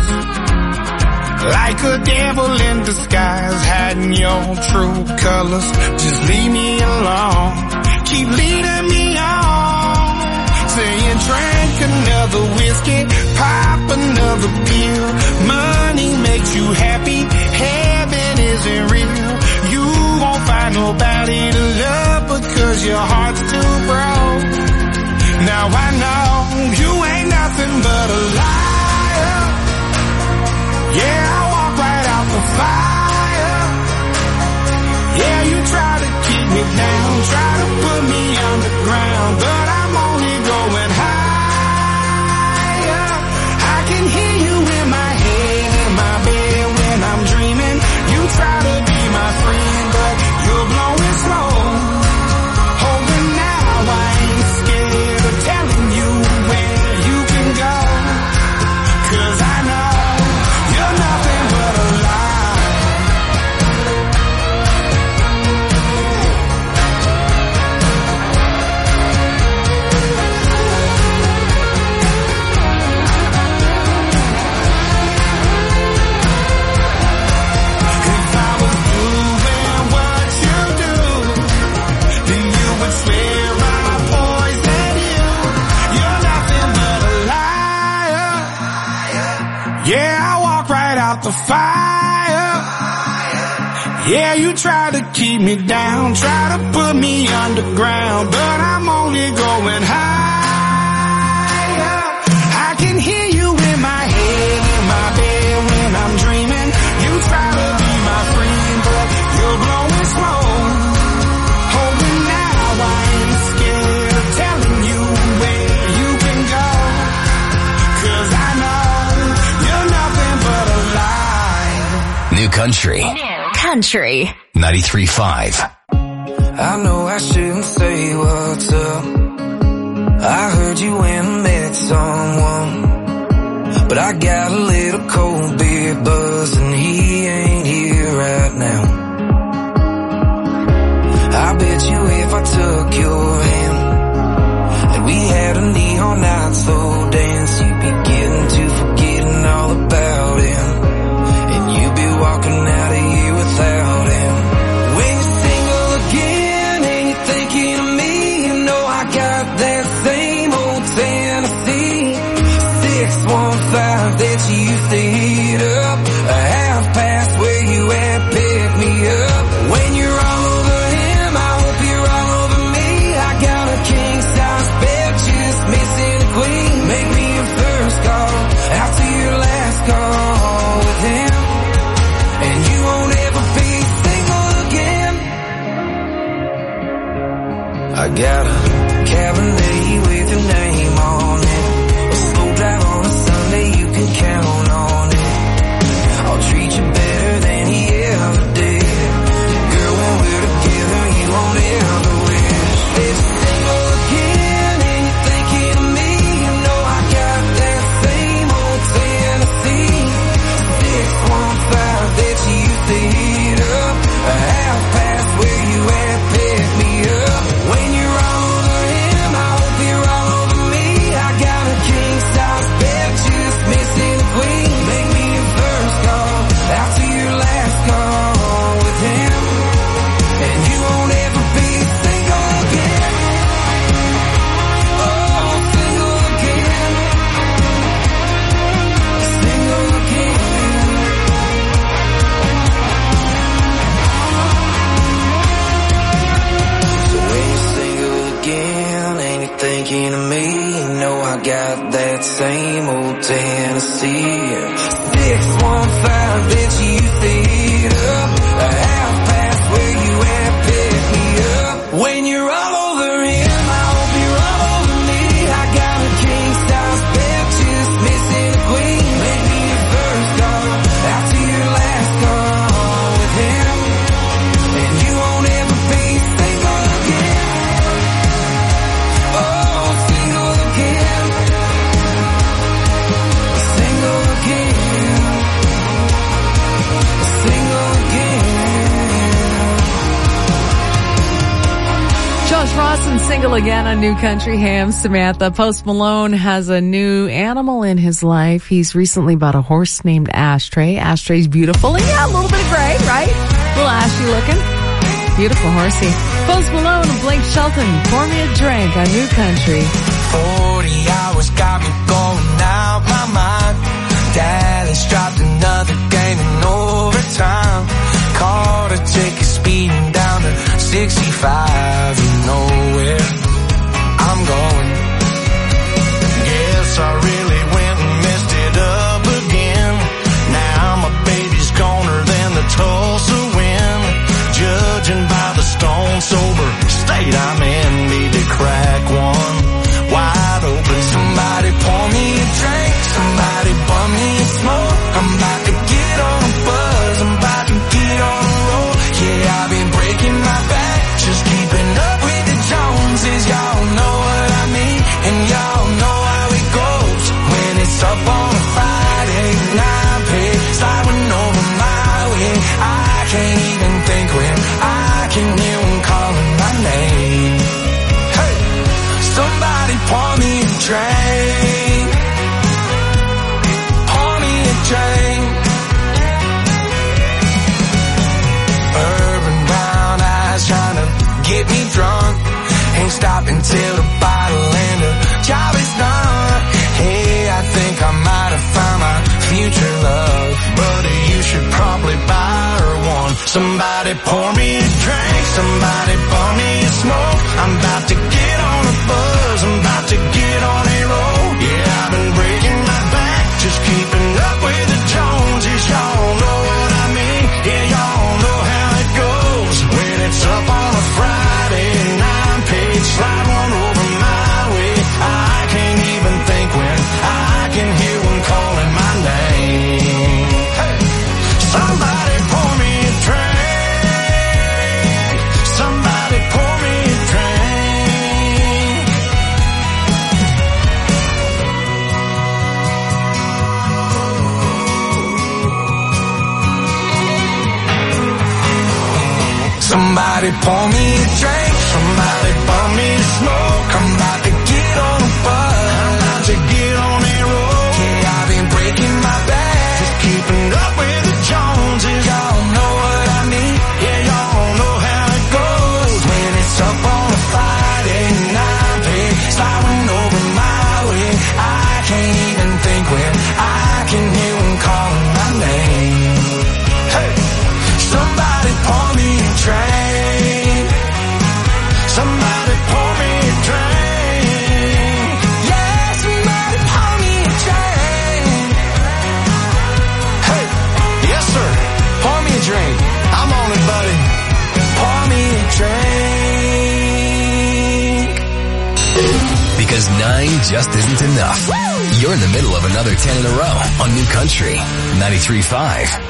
Like a devil in disguise, hiding your true colors. Just leave me alone. Keep leading me on. Saying drink another whiskey, pop another pill. Money makes you happy, heaven isn't real. You won't find nobody to love because your heart's too broke. Now I know you ain't nothing but a liar. Yeah, I walk right out the fire. Yeah, you try to keep me down, try to put me underground, but I'm only going higher. I the fire. Yeah, you try to keep me down, try to put me underground, but I'm only going higher. I can hear you in my head, in my bed when I'm dreaming. You try to be my friend, but you're blowing smoke. Oh, and now I ain't scared of telling you where you can go, 'cause I know you're nothing but a lie. New Country. Country 93.5. I know I shouldn't say what's up. I heard you went and met someone, but I got a little cold beer buzz and he ain't here right now. I bet you if I took your hand and we had a neon night slow dance, you'd be getting to forgetting all about him, and you'd be walking out of here without him. When you're single again and you're thinking of me, you know I got that same old Tennessee 615 that you used to heat up, a half past where you at, pick me up. When you're all over him, I hope you're all over me. I got a king size bed, just missing a queen. Make me your first call after your last call with him, and you won't ever be single again. I got a Cabernet with your name on it, a slow drive on a Sunday, you can count on it. I'll treat you better than he ever did. Girl, when we're together, you won't ever wish that you're single again and you're thinking of me. You know I got that same old Tennessee 615 that you used to heat up, a half past where you at, pick me up. When you're all over him, I hope you're all over me. I got a king size bed, just missing a queen. Make me your first call after your last call with him, and you won't ever be single again. Oh, single again. Single again. So when you're single again and you're thinking of me, you know I got that same old Tennessee 615 that you used to heat up, a half past where you at, pick me up. When you're all over him, I hope you're all over me. I got a king size bed, just missing a queen. Make me your first call after your last call with him, and you won't ever be single again. Oh, single again. Single again. Single again. Josh Ross and Single Again on New Country Ham. Samantha. Post Malone has a new animal in his life. He's recently bought a horse named Ashtray. Ashtray's beautiful and yeah, a little bit of gray, right? A little ashy looking. Beautiful horsey. Post Malone and Blake Shelton. Pour me a drink on New Country. 40 hours got me going out my mind. Dallas dropped another game in overtime. Caught a ticket speeding down to 65. You know where I'm going. Guess I really went and messed it up again. Now my baby's goner than the Tulsa wind. Judging by the stone sober state I'm in, need to crack one wide open. Somebody pour me a drink, somebody bum me a smoke. I'm about to get on a buzz, I'm about to get on a roll. Yeah, I've been breaking my back, just keeping up with the Joneses. Y'all know what I mean, and y'all know how it goes. When it's up on a Friday night, pay sliding over my way. I can't even think when I can hear them calling my name. Hey, somebody pour me a drink. Pour me a drink. Urban brown eyes trying to get me drunk. Ain't stopping till the bottle and the job is done. Hey, I think I might have found my future love, but Somebody pour me a drink, somebody pour me a smoke. I'm about to get on a buzz, I'm about to get on a roll. Yeah, I've been breaking my back, just keeping up with the Joneses. Y'all know what I mean, yeah, y'all know how it goes. When it's up on a Friday and I'm paid, slide one over my way. I can't even think when I can hear one calling my name. Hey, somebody pour me a drink, somebody pour me a drink. Somebody pour me a drink, somebody pour me a smoke. I'm about to get on a buzz, I'm about to get on a roll. Yeah, I've been breaking my back, just keeping up with the Joneses. Y'all know what I mean, yeah, y'all know how it goes. When it's up on a Friday night, babe, sliding over my way. I can't even think when I can hear one calling my name. Hey, somebody pour me a drink, somebody pour me a drink. Yeah, somebody pour me a drink. Hey, yes sir, pour me a drink. I'm on it, buddy. Pour me a drink. Because 9 just isn't enough. You're in the middle of another 10 in a row on New Country 93.5.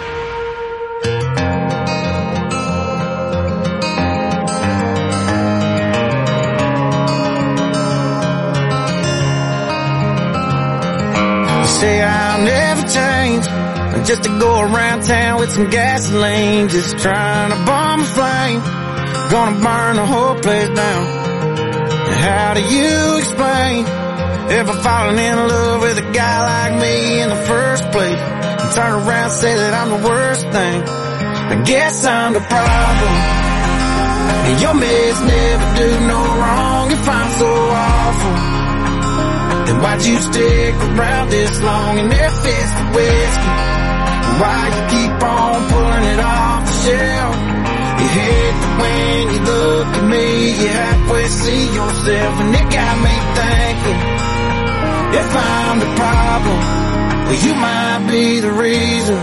Say I'll never change, just to go around town with some gasoline, just trying to bomb a flame, gonna burn the whole place down. And how do you explain ever falling in love with a guy like me in the first place, and turn around and say that I'm the worst thing? I guess I'm the problem, and your mess never do no wrong. If I'm so awful, then why'd you stick around this long and if it's the whiskey? Why you keep on pulling it off the shelf? You hate that when you look at me, you halfway see yourself, and it got me thinking, if I'm the problem, well you might be the reason.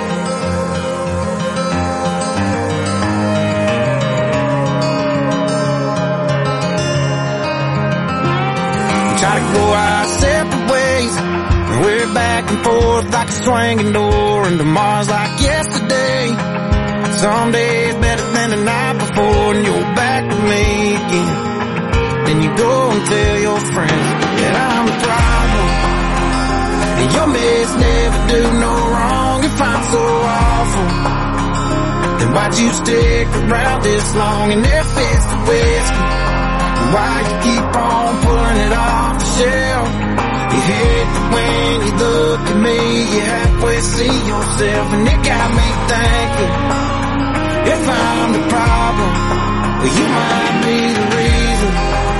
Try to go our separate ways, and we're back and forth like a swinging door, and tomorrow's like yesterday. Some days better than the night before, and you're back with me again. Then you go and tell your friends that I'm the problem, and your mess never do no wrong. If I'm so awful, then why'd you stick around this long? And if it's the whiskey, why you keep on pulling it off the shelf? You hate that when you look at me, you halfway see yourself, and it got me thinking, if I'm the problem, well you might be the reason.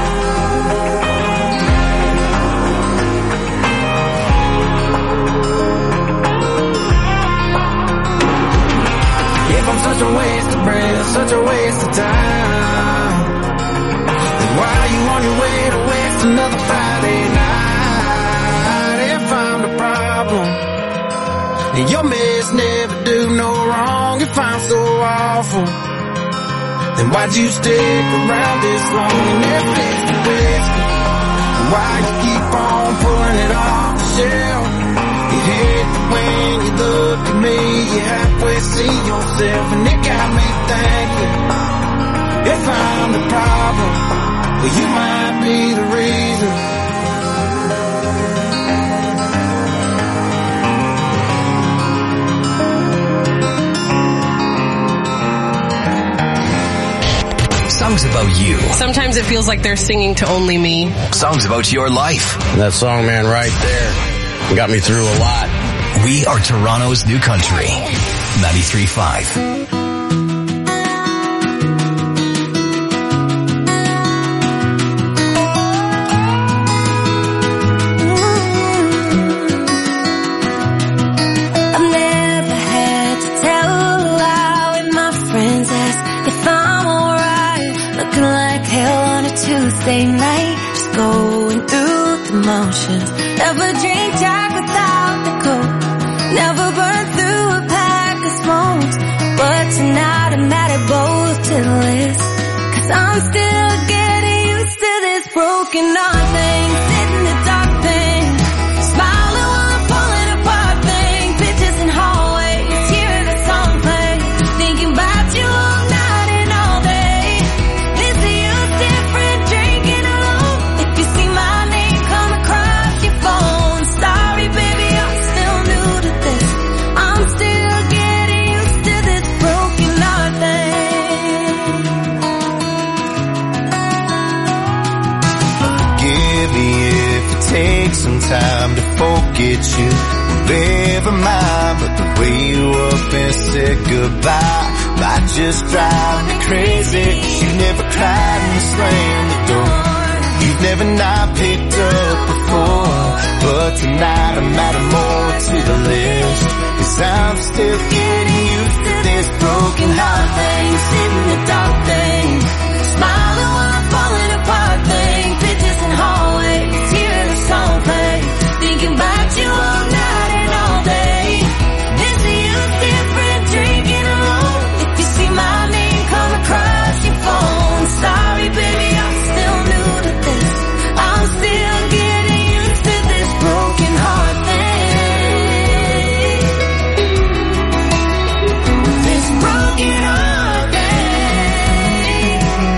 If I'm such a waste of breath, such a waste of time, why are you on your way to waste another Friday night? If I'm the problem, and your mess never do no wrong. If I'm so awful, then why'd you stick around this long? And if it's the whiskey, why you keep on pulling it off the shelf? You hate that when you look at me, you halfway see yourself, and it got me thinking, if I'm the problem, well, you might be the reason. Songs about you. Sometimes it feels like they're singing to only me. Songs about your life. That song, man, right there got me through a lot. We are Toronto's New Country 93.5. I've never had to tell how it emotions. Never drink Jack without the Coke. Never burn through a pack of smokes. But tonight I'm at it both to the list. 'Cause I'm still getting used to this broken heart thing. Sitting in the dark thing. Smiling while I'm falling apart thing. Pictures in hallways, hearing the song play. Thinking about you all night and all day. Missing you different, drinking alone. If you see my name come across your phone. Sorry baby, I'm still new to this. I'm still getting used to this broken heart thing. Forgive me if it takes some time to forget you. Never mind, but the way you up and said goodbye might just drive me crazy. You never cried and slammed the door. You've never not picked up before. But tonight I'm adding more to the list. 'Cause I'm still getting used to this broken heart thing. Sitting in the dark thing. Smiling while I'm falling apart thing. Pictures in hallways, hearing the song play. Thinking about you all night and all day. Missing you different, drinking alone. If you see my name come across your phone. Sorry baby, I'm still new to this. I'm still getting used to this broken heart thing. This broken heart thing.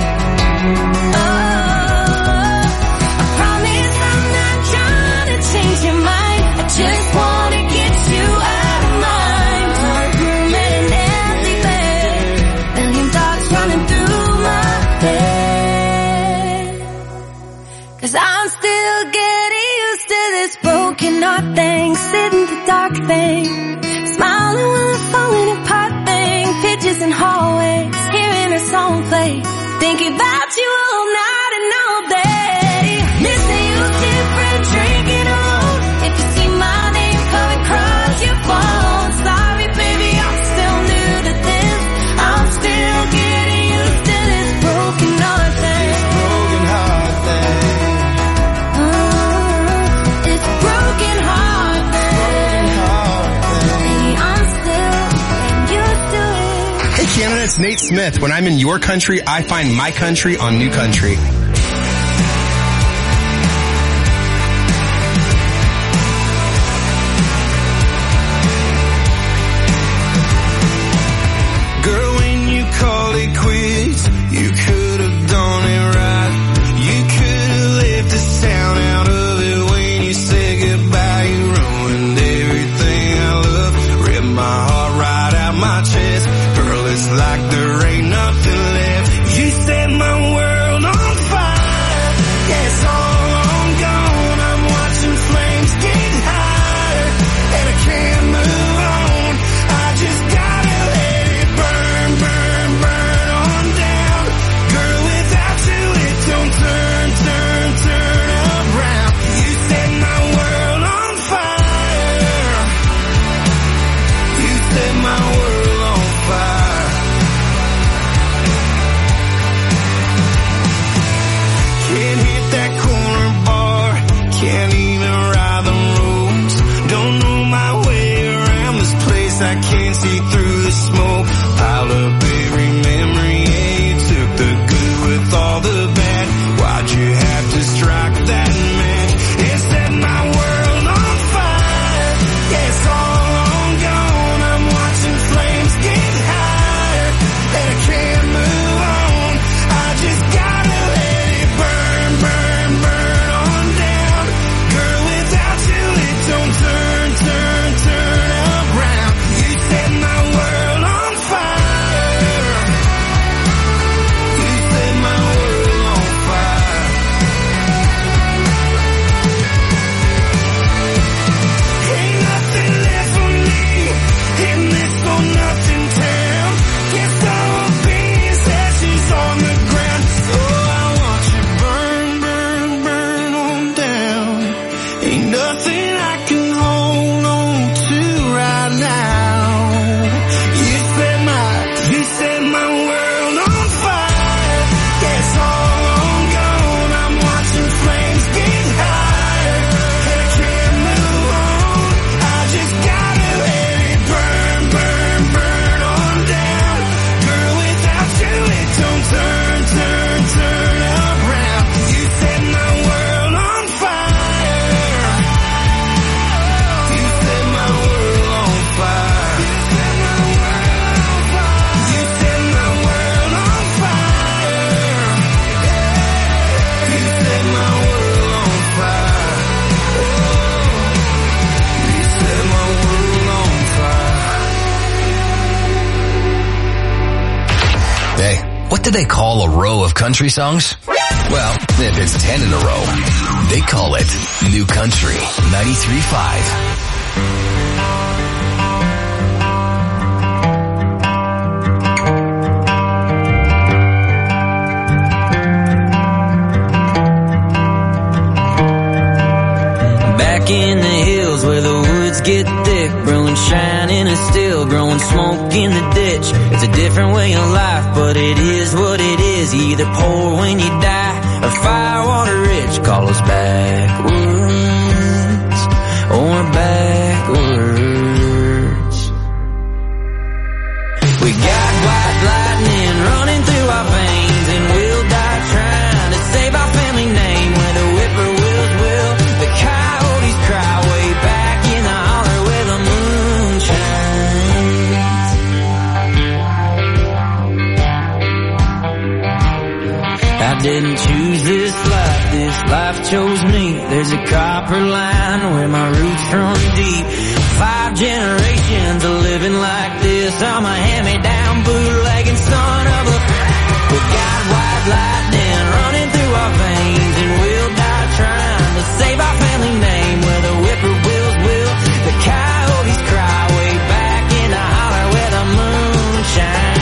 I promise I'm not trying to change your mind. I just wanna get you out of mind. Dark room and an empty bed. Million thoughts running through my head. 'Cause I'm still getting used to this broken heart thing. Sitting in the dark thing. Smiling while I'm falling apart thing. Pictures in hallways, hearing her song play. Thinking about you all night and all day. Missing you different, drinking alone. If you see my name come across your phone. Sorry baby, I'm still new to this. I'm still getting used to this broken heart thing. Broken heart thing. It's broken heart thing. I'm still getting used to it. Hey Canada, it's Nate Smith. When I'm in your country, I find my country on New Country. Girl, when you call it quits, you could have done it right. You could have left the sound out of it when you said goodbye. You ruined everything I love. Ripped my heart right out my chest. Girl, it's like there ain't nothing left. You set my world on fire. Yeah, it's all on gone. I'm watching flames get higher. And I can't move on. I just gotta let it burn, burn, burn on down. Girl, without you it don't turn, turn, turn around. You set my world on fire. You set my world on fire. Can't hit that corner bar. Can't even ride the roads. Don't know my way around this place. I can't see through the smoke. Piled up every memory. Yeah, you took the good with all the bad. Why'd you have to strike that match? It set my world on fire. Yeah, it's all on gone. I'm watching flames get higher. And I can't move on. I just gotta let it burn, burn, burn on down. Girl, without you it don't turn, turn, turn around. You set my world on fire. You set my world on fire. Ain't nothing left for me in this or nothing town. Guess I will be as ashes on the ground. Oh, I want you burn, burn, burn on down. Ain't nothing I can hold on to right now. You set my world on fire. Yeah, it's all on gone. I'm watching flames get higher. do they call a row of country songs? Well, if it's 10 in a row, they call it New Country 93.5. In the hills where the woods get thick, brewing shining and still growing smoke in the ditch. It's a different way of life, but it is what it is. You either poor when you die or firewater rich. Call us backwoods or backwards. We got white lightning running through our veins, and we'll die trying to save our family name. Where the whippoorwills will, the coyotes cry way back in the holler where the moon shines. I didn't choose this life chose me. There's a copper line where my roots run deep. 5 generations of living like this. I'm a hand-me-down bootlegging son of a... We got white lightning running through our veins, and we'll die trying to save our family name. Where the whippoorwills will, the coyotes cry way back in the holler where the moon shines.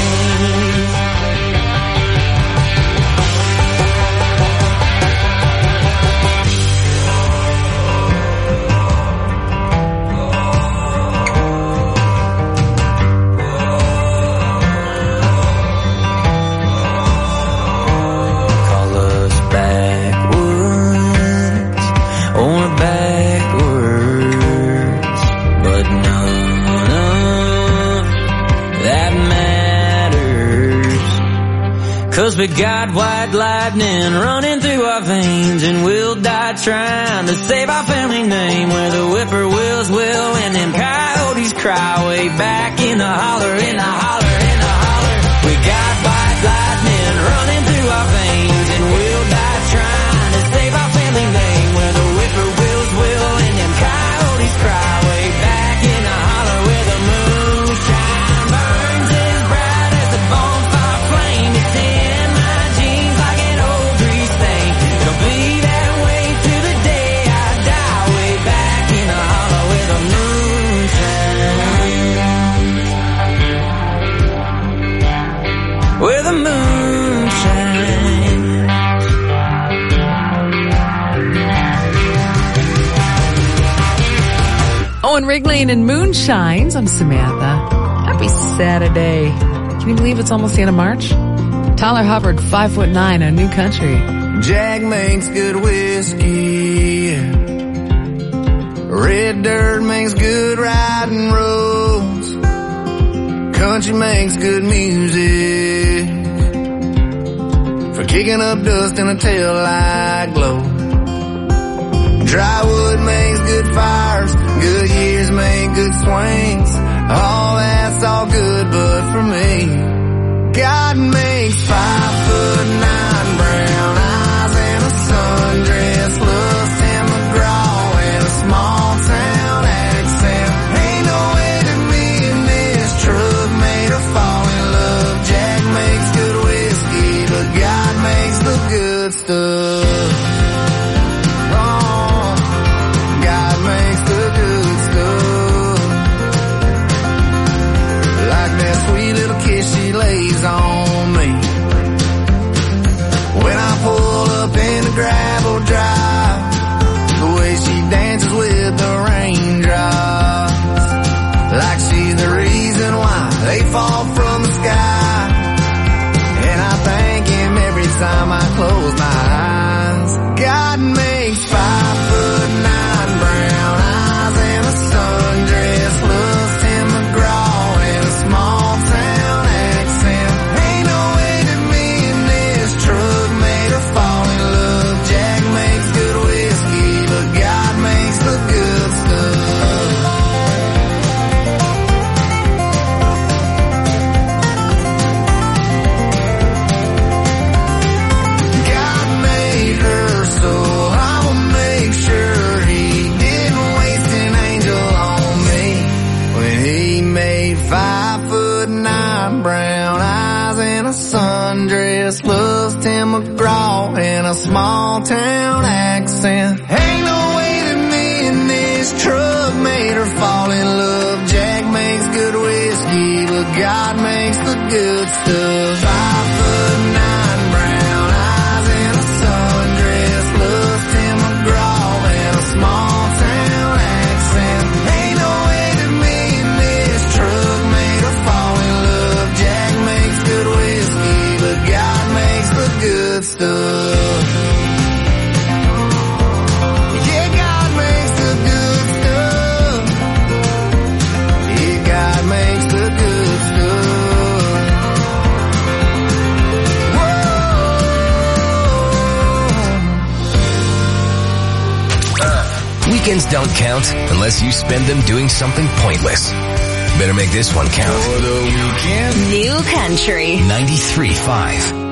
Cause we got white lightning running through our veins, and we'll die trying to save our family name. Where the whippoorwills will and them coyotes cry way back in the holler, in the holler, in the holler. We got white lightning running through our veins, and we'll die trying to save our family name. Where the whippoorwills will and them coyotes cry way back in the holler where the moonshine burns as bright as the bonfire flame. It's in my jeans like an old grease stain. It'll be that way to the day I die, way back in the hollow where the moonshine. Where the moonshine. Owen Rigley and Moonshines. I'm Samantha. Happy Saturday. Can you believe it's almost the end of March? Tyler Hubbard, 5'9", on New Country. Jack makes good whiskey. Red dirt makes good riding roads. Country makes good music for kicking up dust in a taillight glow. Dry wood makes good fires. Good years make good swings. All that's all good, but for me, God makes 5'9" brown eyes and a sundress look, Sam McGraw and a small town accent. Ain't no way that me and this truck made her fall in love. Jack makes good whiskey, but God makes the good stuff. She lays on me. small town accent. Ain't no way that me and this truck made her fall in love. Jack makes good whiskey, but God makes the good stuff. 5'9", brown eyes and a sundress, plus Tim McGraw and a small town accent. Ain't no way that me and this truck made her fall in love. Jack makes good whiskey, but God makes the good stuff. Weekends don't count unless you spend them doing something pointless. Better make this one count. New Country 93.5.